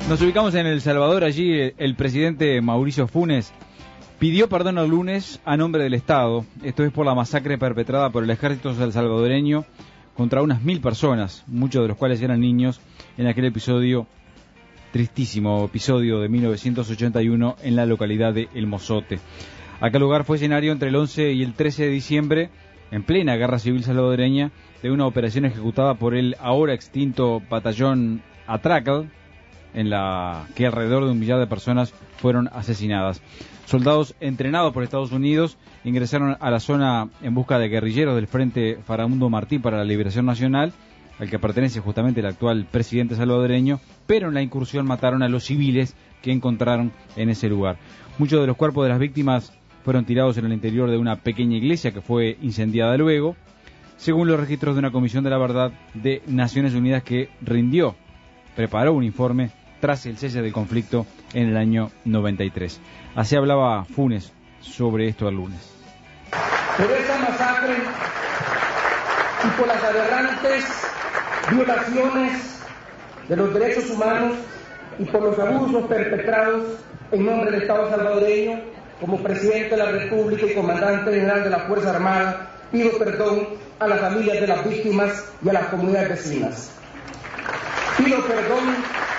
Nos ubicamos en El Salvador. Allí el presidente Mauricio Funes pidió perdón el lunes a nombre del Estado. Esto es por la masacre perpetrada por el ejército salvadoreño contra unas 1000 personas, muchos de los cuales eran niños, en aquel episodio, tristísimo episodio de 1981 en la localidad de El Mozote. Aquel lugar fue escenario entre el 11 y el 13 de diciembre, en plena guerra civil salvadoreña, de una operación ejecutada por el ahora extinto batallón Atracal, en la que alrededor de 1 millar de personas fueron asesinadas. Soldados entrenados por Estados Unidos ingresaron a la zona en busca de guerrilleros del Frente Farabundo Martí para la Liberación Nacional, al que pertenece justamente el actual presidente salvadoreño, pero en la incursión mataron a los civiles que encontraron en ese lugar. Muchos de los cuerpos de las víctimas fueron tirados en el interior de una pequeña iglesia que fue incendiada luego, según los registros de una comisión de la verdad de Naciones Unidas que preparó un informe tras el cese del conflicto en el año 93. Así hablaba Funes sobre esto el lunes. Por esa masacre y por las aberrantes violaciones de los derechos humanos y por los abusos perpetrados en nombre del Estado salvadoreño, como presidente de la República y comandante general de la Fuerza Armada, pido perdón a las familias de las víctimas y a las comunidades vecinas. Pido perdón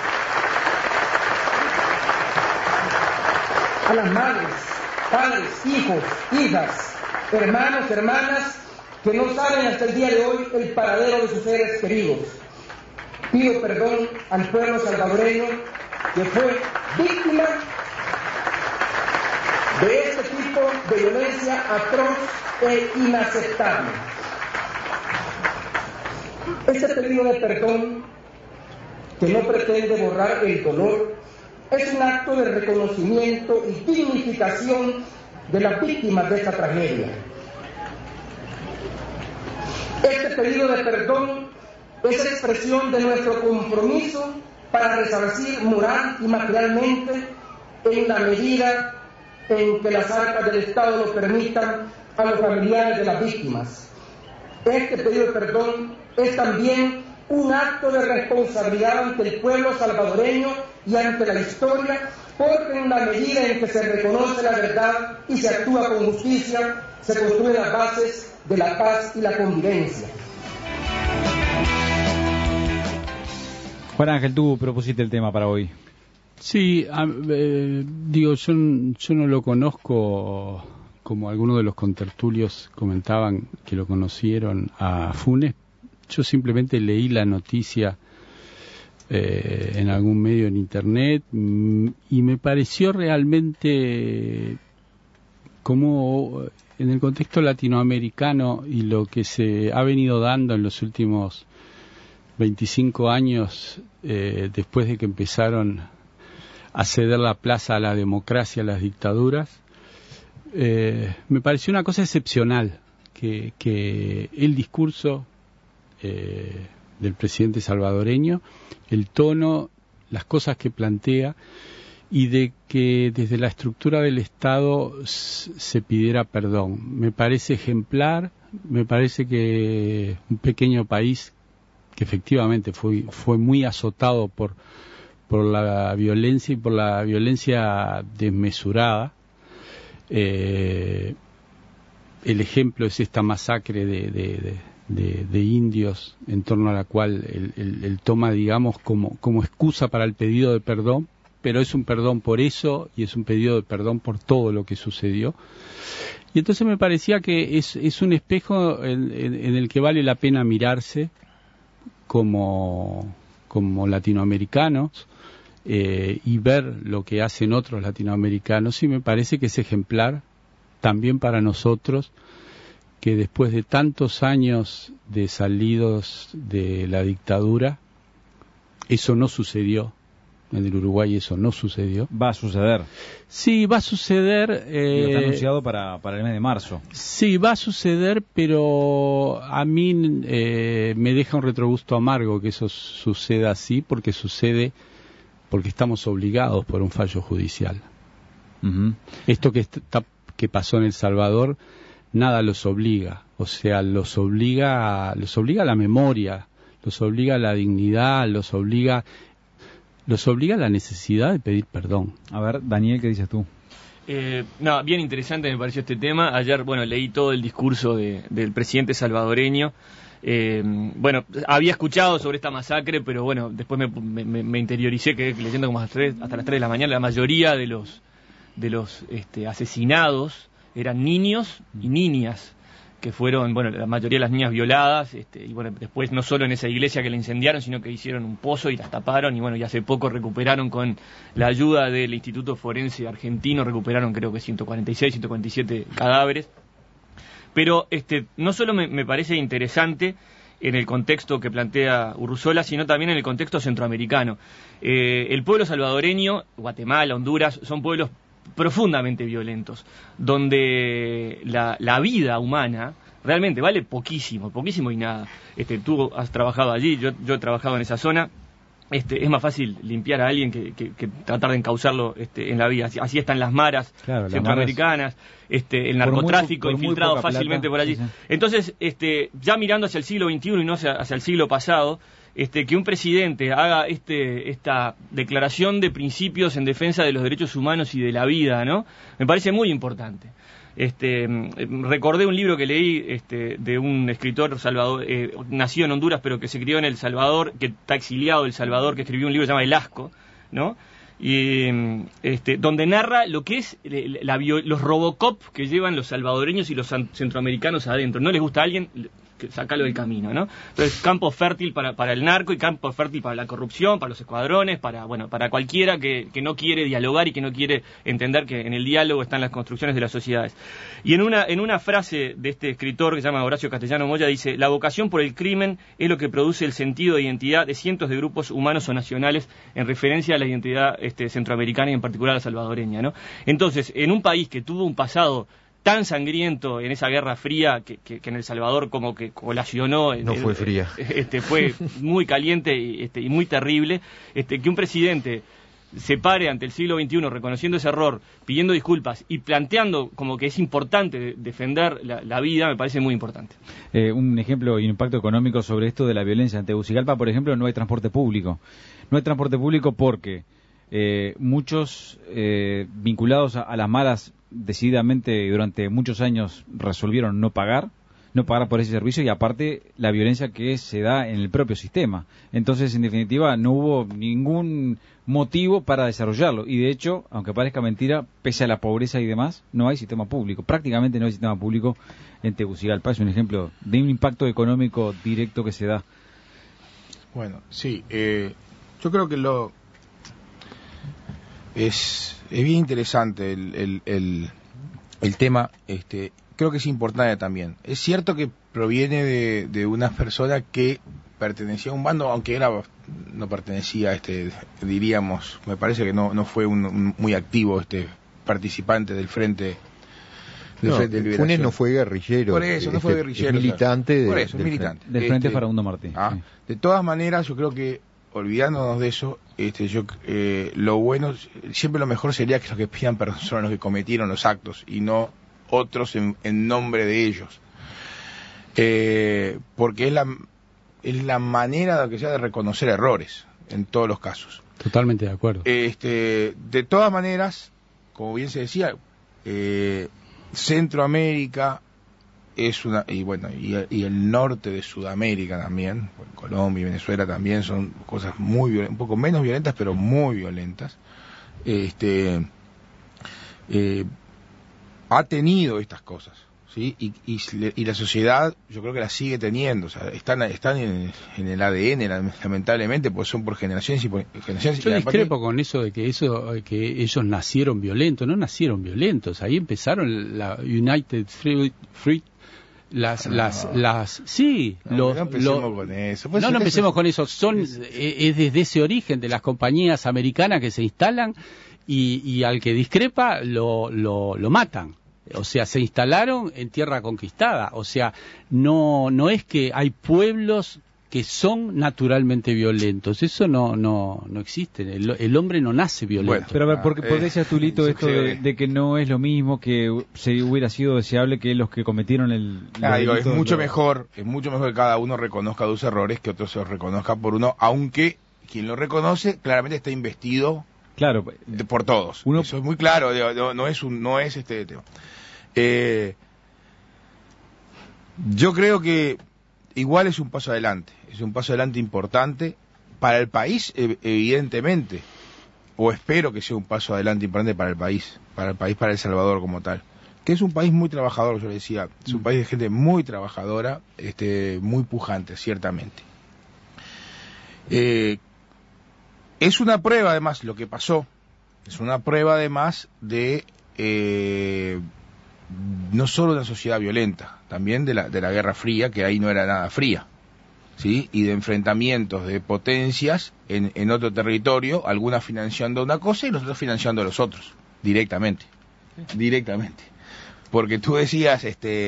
a las madres, padres, hijos, hijas, hermanos, hermanas, que no saben hasta el día de hoy el paradero de sus seres queridos. Pido perdón al pueblo salvadoreño que fue víctima de este tipo de violencia atroz e inaceptable. Este pedido de perdón, que no pretende borrar el dolor, es un acto de reconocimiento y dignificación de las víctimas de esta tragedia. Este pedido de perdón es expresión de nuestro compromiso para resarcir moral y materialmente, en la medida en que las arcas del Estado lo permitan, a los familiares de las víctimas. Este pedido de perdón es también un acto de responsabilidad ante el pueblo salvadoreño y ante la historia, porque en la medida en que se reconoce la verdad y se actúa con justicia, se construyen las bases de la paz y la convivencia. Juan Ángel, tú propusiste el tema para hoy. Sí, digo, yo no lo conozco, como algunos de los contertulios comentaban que lo conocieron a Funes. Yo simplemente leí la noticia en algún medio en internet y me pareció realmente, como en el contexto latinoamericano y lo que se ha venido dando en los últimos 25 años, después de que empezaron a ceder la plaza a la democracia, a las dictaduras, me pareció una cosa excepcional que el discurso del presidente salvadoreño, el tono, las cosas que plantea, y de que desde la estructura del Estado se pidiera perdón. Me parece ejemplar, me parece que un pequeño país que efectivamente fue muy azotado por la violencia y por la violencia desmesurada. El ejemplo es esta masacre de indios, en torno a la cual él toma, digamos, como excusa para el pedido de perdón, pero es un perdón por eso y es un pedido de perdón por todo lo que sucedió. Y entonces me parecía que es un espejo en el que vale la pena mirarse como latinoamericanos, y ver lo que hacen otros latinoamericanos, y me parece que es ejemplar también para nosotros, que después de tantos años de salidos de la dictadura, eso no sucedió. En el Uruguay eso no sucedió. ¿Va a suceder? Sí, va a suceder. Está anunciado para el mes de marzo. Sí, va a suceder, pero a mí me deja un retrogusto amargo que eso suceda así, porque estamos obligados por un fallo judicial. Uh-huh. Esto que pasó en El Salvador, nada los obliga, o sea, los obliga a la memoria, los obliga a la dignidad, los obliga los obliga a la necesidad de pedir perdón. A ver, Daniel, ¿qué dices tú? No, bien interesante me pareció este tema. Ayer, leí todo el discurso del presidente salvadoreño. Bueno, había escuchado sobre esta masacre, pero bueno, después me interioricé, quedé leyendo como hasta las 3 de la mañana. La mayoría de los asesinados eran niños y niñas, que fueron, la mayoría de las niñas violadas, y después no solo en esa iglesia que la incendiaron, sino que hicieron un pozo y las taparon, y hace poco recuperaron con la ayuda del Instituto Forense Argentino, recuperaron creo que 147 cadáveres. Pero no solo me parece interesante en el contexto que plantea Urruzola, sino también en el contexto centroamericano. El pueblo salvadoreño, Guatemala, Honduras, son pueblos profundamente violentos, donde la vida humana realmente vale poquísimo y nada. Tú has trabajado allí, yo he trabajado en esa zona. Es más fácil limpiar a alguien que tratar de encauzarlo en la vida. Así están las maras centroamericanas, el narcotráfico infiltrado fácilmente por allí. Sí. Entonces, ya mirando hacia el siglo XXI y no hacia el siglo pasado, que un presidente haga esta declaración de principios en defensa de los derechos humanos y de la vida, ¿no? Me parece muy importante. Recordé un libro que leí de un escritor nacido en Honduras pero que se crió en El Salvador, que está exiliado del Salvador, que escribió un libro que se llama El Asco, ¿no? Y donde narra lo que es los Robocop que llevan los salvadoreños y los centroamericanos adentro. ¿No les gusta a alguien? Sacarlo del camino, ¿no? Entonces, campo fértil para el narco y campo fértil para la corrupción, para los escuadrones, para cualquiera que no quiere dialogar y que no quiere entender que en el diálogo están las construcciones de las sociedades. Y en una frase de este escritor que se llama Horacio Castellano Moya, dice: la vocación por el crimen es lo que produce el sentido de identidad de cientos de grupos humanos o nacionales, en referencia a la identidad centroamericana y en particular la salvadoreña, ¿no? Entonces, en un país que tuvo un pasado tan sangriento en esa guerra fría que en El Salvador como que colacionó, no fue fría, fue muy caliente y muy terrible, que un presidente se pare ante el siglo XXI reconociendo ese error, pidiendo disculpas y planteando como que es importante defender la vida, me parece muy importante. Un ejemplo y un impacto económico sobre esto de la violencia. En Tegucigalpa, por ejemplo, no hay transporte público. No hay transporte público porque muchos vinculados a las maras decididamente durante muchos años resolvieron no pagar por ese servicio, y aparte la violencia que se da en el propio sistema. Entonces, en definitiva, no hubo ningún motivo para desarrollarlo, y de hecho, aunque parezca mentira, pese a la pobreza y demás, no hay sistema público, prácticamente no hay sistema público en Tegucigalpa. Es un ejemplo de un impacto económico directo que se da. Bueno, sí, yo creo que es bien interesante el tema. Creo que es importante también. Es cierto que proviene de una persona que pertenecía a un bando, aunque no pertenecía, diríamos, me parece que no fue un muy activo participante del Frente de Liberación. Funes no fue guerrillero. Por eso, no fue guerrillero. Es militante. Por eso, es militante. Del Frente Farabundo Martí. Sí. De todas maneras, yo creo que, olvidándonos de eso, lo bueno, siempre lo mejor sería que los que pidan perdón son los que cometieron los actos y no otros en nombre de ellos, porque es la manera que sea de reconocer errores en todos los casos. Totalmente de acuerdo. De todas maneras, como bien se decía, Centroamérica es y el norte de Sudamérica también, Colombia y Venezuela también son cosas muy violentas, un poco menos violentas, pero muy violentas. Ha tenido estas cosas, ¿sí? Y la sociedad, yo creo que las sigue teniendo. O sea, están en el ADN, lamentablemente, pues son por generaciones y por generaciones. Yo discrepo con eso de que ellos nacieron violentos. No nacieron violentos. Ahí empezaron la United Fruit. No empecemos con eso. Pues no empecemos con eso. Es desde ese origen de las compañías americanas que se instalan y al que discrepa lo matan. O sea, se instalaron en tierra conquistada. O sea, no es que hay pueblos que son naturalmente violentos. Eso no existe. El hombre no nace violento. Bueno, pero a ver, ¿por qué decías, Tulito, esto de que no es lo mismo, que se hubiera sido deseable que los que cometieron es mucho mejor que cada uno reconozca sus errores, que otro se los reconozca por uno, aunque quien lo reconoce claramente está investido, claro, por todos. Eso es muy claro, no es este tema. Yo creo que igual es un paso adelante importante para el país, evidentemente, o espero que sea un paso adelante importante para el país, para El Salvador como tal, que es un país muy trabajador, yo le decía, es un país de gente muy trabajadora, muy pujante, ciertamente. Es una prueba, además, lo que pasó, es una prueba, además, de no solo de una sociedad violenta, también de la Guerra Fría, que ahí no era nada fría, ¿sí? Y de enfrentamientos de potencias en otro territorio, algunas financiando una cosa y los otros financiando a los otros, directamente. Porque tú decías,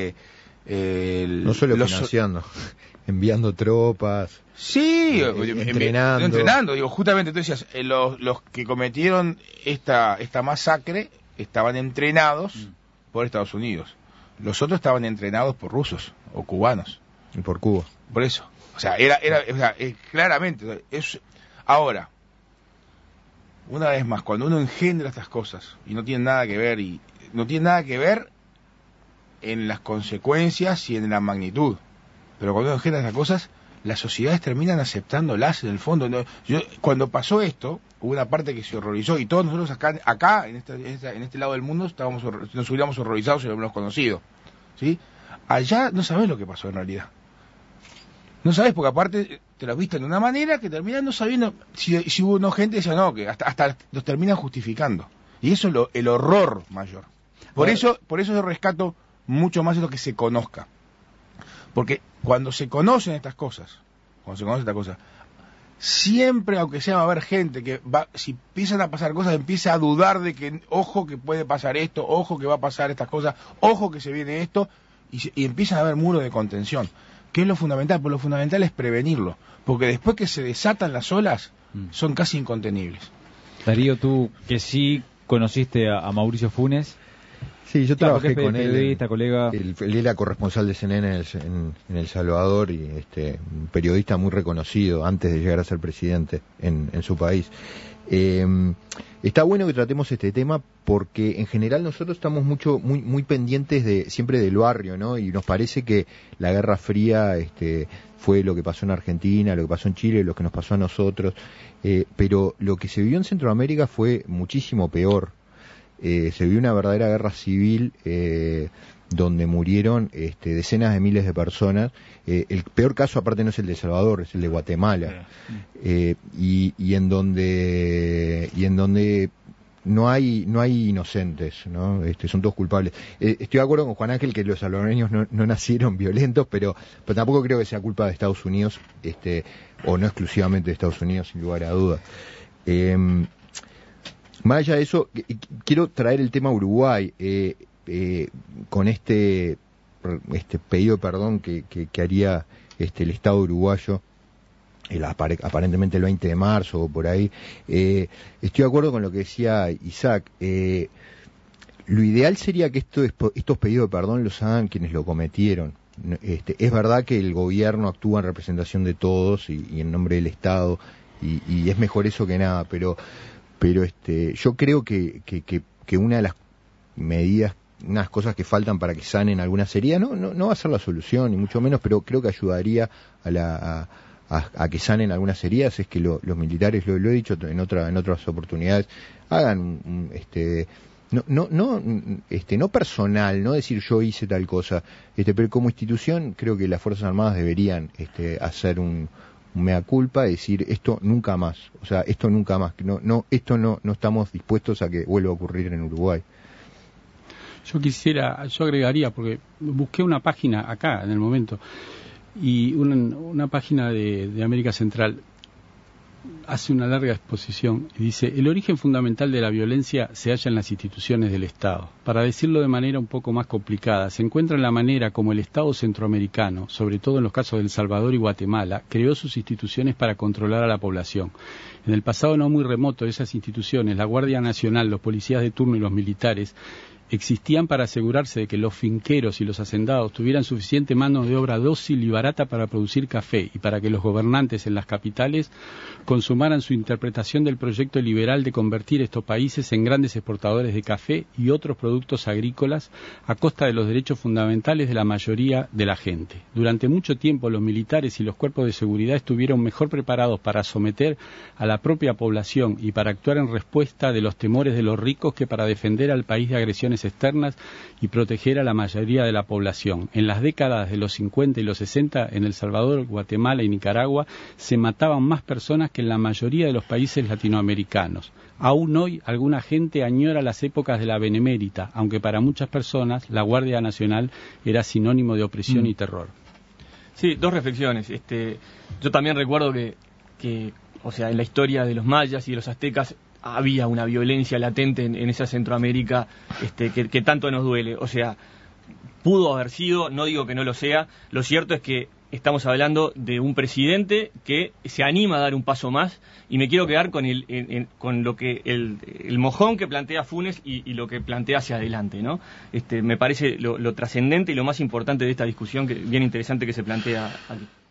no solo financiando, enviando tropas. Sí, entrenando. Digo, justamente tú decías, los que cometieron esta masacre estaban entrenados por Estados Unidos. Los otros estaban entrenados por rusos o cubanos. Y por Cuba. Por eso. O sea, claramente. Ahora, una vez más, cuando uno engendra estas cosas y no tiene nada que ver en las consecuencias y en la magnitud, pero cuando uno engendra estas cosas, las sociedades terminan aceptándolas en el fondo. Cuando pasó esto, hubo una parte que se horrorizó y todos nosotros acá en este lado del mundo nos hubiéramos horrorizado si lo hubiéramos conocido, ¿sí? Allá no sabés lo que pasó en realidad. No sabés, porque aparte te lo viste de una manera que terminan no sabiendo si hubo gente que decía no, que hasta los terminan justificando. Y eso es el horror mayor. Por eso yo rescato mucho más de lo que se conozca. Porque cuando se conocen estas cosas, siempre, aunque sea, va a haber gente que si empiezan a pasar cosas, empieza a dudar de que, ojo que puede pasar esto, ojo que va a pasar estas cosas, ojo que se viene esto, y empiezan a haber muros de contención. ¿Qué es lo fundamental? Pues lo fundamental es prevenirlo, porque después que se desatan las olas, son casi incontenibles. Darío, tú que sí conociste a Mauricio Funes. Sí, yo trabajé con él, periodista, colega. Él era corresponsal de CNN en El Salvador y un periodista muy reconocido antes de llegar a ser presidente en su país. Está bueno que tratemos este tema porque en general nosotros estamos muy pendientes siempre del barrio, ¿no? Y nos parece que la Guerra Fría fue lo que pasó en Argentina, lo que pasó en Chile, lo que nos pasó a nosotros, pero lo que se vivió en Centroamérica fue muchísimo peor. Se vivió una verdadera guerra civil donde murieron decenas de miles de personas. El peor caso aparte no es el de El Salvador, es el de Guatemala, y en donde no hay inocentes, ¿no? Son todos culpables. Estoy de acuerdo con Juan Ángel que los salvadoreños no nacieron violentos, pero tampoco creo que sea culpa de Estados Unidos, o no exclusivamente de Estados Unidos, sin lugar a dudas. Más allá de eso, quiero traer el tema Uruguay, con este pedido de perdón que haría el Estado uruguayo, aparentemente el 20 de marzo o por ahí. Estoy de acuerdo con lo que decía Isaac. Lo ideal sería que estos pedidos de perdón los hagan quienes lo cometieron. Es verdad que el gobierno actúa en representación de todos y en nombre del Estado, y es mejor eso que nada, pero yo creo que una de las medidas, unas cosas que faltan para que sanen algunas heridas, no va a ser la solución, ni mucho menos, pero creo que ayudaría a que sanen algunas heridas, es que los militares, lo he dicho en otras oportunidades, hagan no personal, no decir yo hice tal cosa, pero como institución creo que las Fuerzas Armadas deberían hacer un mea culpa, decir esto nunca más, esto nunca más, no estamos dispuestos a que vuelva a ocurrir en Uruguay. Yo agregaría, porque busqué una página acá en el momento, y una página de América Central hace una larga exposición y dice: el origen fundamental de la violencia se halla en las instituciones del Estado. Para decirlo de manera un poco más complicada, se encuentra en la manera como el Estado centroamericano, sobre todo en los casos de El Salvador y Guatemala, creó sus instituciones para controlar a la población. En el pasado no muy remoto, esas instituciones, la Guardia Nacional, los policías de turno y los militares, existían para asegurarse de que los finqueros y los hacendados tuvieran suficiente mano de obra dócil y barata para producir café y para que los gobernantes en las capitales consumaran su interpretación del proyecto liberal de convertir estos países en grandes exportadores de café y otros productos agrícolas a costa de los derechos fundamentales de la mayoría de la gente. Durante mucho tiempo los militares y los cuerpos de seguridad estuvieron mejor preparados para someter a la propia población y para actuar en respuesta de los temores de los ricos que para defender al país de agresiones externas y proteger a la mayoría de la población. En las décadas de los 50 y los 60, en El Salvador, Guatemala y Nicaragua, se mataban más personas que en la mayoría de los países latinoamericanos. Aún hoy, alguna gente añora las épocas de la Benemérita, aunque para muchas personas la Guardia Nacional era sinónimo de opresión y terror. Sí, dos reflexiones. Yo también recuerdo que, o sea, en la historia de los mayas y de los aztecas había una violencia latente en esa Centroamérica que tanto nos duele. O sea, pudo haber sido, no digo que no lo sea. Lo cierto es que estamos hablando de un presidente que se anima a dar un paso más, y me quiero quedar con lo que el mojón que plantea Funes y lo que plantea hacia adelante, ¿no? Me parece lo trascendente y lo más importante de esta discusión, que bien interesante, que se plantea aquí.